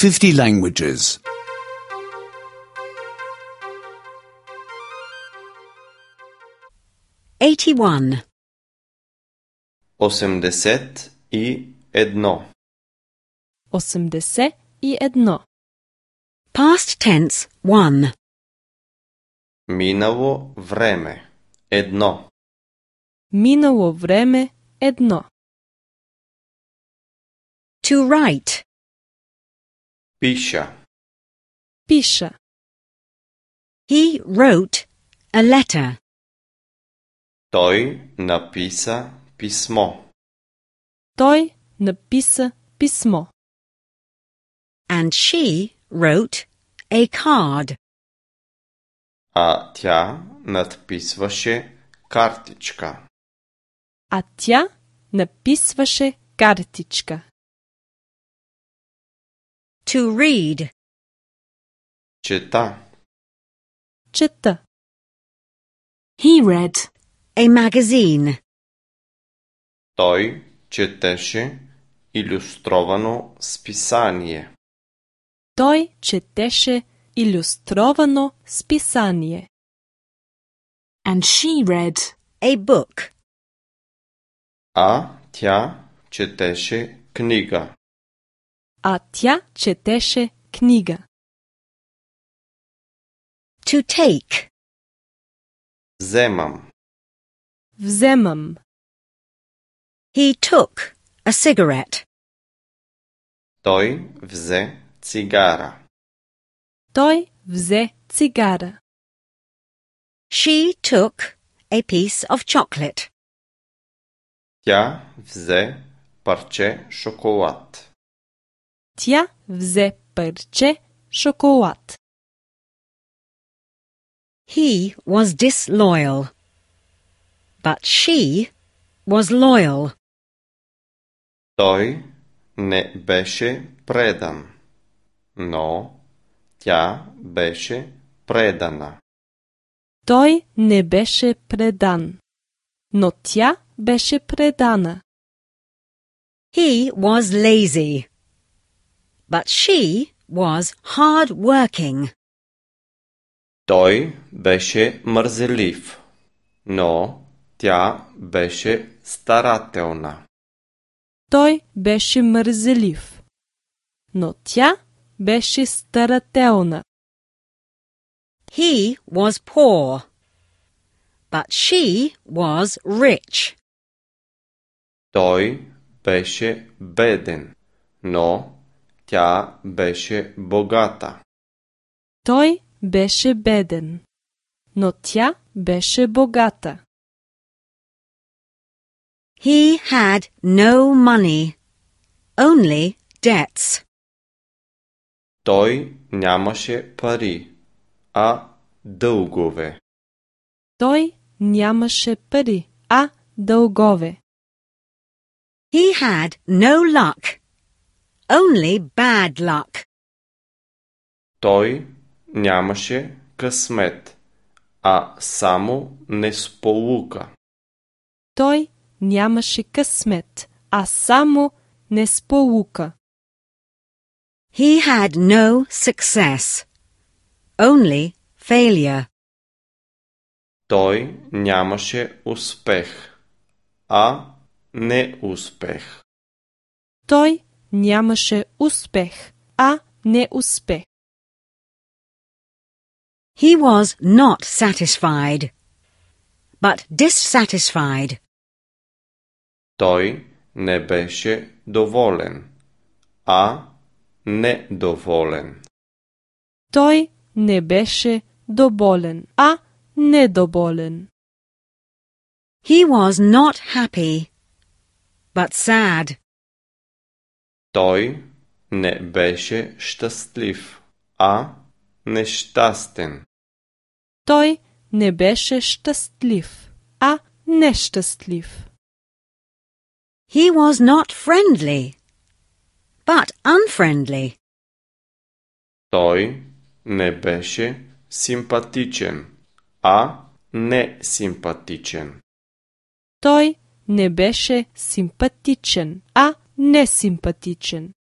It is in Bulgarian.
50 languages. 81. 81. 81. Past tense 1. Минало време. 1. Минало време 1. To write. Пиша. Пиша. He wrote a letter. Той написа писмо. Той написа писмо. And she wrote a card. А тя надписваше картичка. А тя написваше картичка. To read. Чета. Чета. He read a magazine. Той четеше илюстровано списание. Той четеше илюстровано списание. And she read a book. А тя четеше книга. А тя четеше книга. To take. Вземам. Вземам. He took a cigarette. Той взе цигара. Той взе цигара. She took a piece of chocolate. Тя взе парче шоколад. Тя взе парче шоколад. He was disloyal. But she was loyal. Той не беше предан, но тя беше предана. Той не беше предан, но тя беше предана. He was lazy. But she was hard-working. Той беше мързелив, но тя беше старателна. Той беше мързелив, но тя беше старателна. He was poor. But she was rich. Той беше беден, но тя беше богата. Той беше беден, но тя беше богата. He had no money, only debts. Той нямаше пари, а дългове. Той нямаше пари, а дългове. He had no luck, only bad luck. Той нямаше късмет, а само несполука. Той нямаше късмет, а само несполука. He had no success, only failure. Той нямаше успех, а неуспех. Той нямаше успех, а неуспех. He was not satisfied, but dissatisfied. Той не беше доволен, а недоволен. Той не беше доволен, а недоволен. He was not happy, but sad. Той не беше щастлив, а нещастен. Той не беше щастлив, а нещастлив. He was not friendly, but unfriendly. Той не беше симпатичен, а несимпатичен. Той не беше симпатичен, а несимпатичен.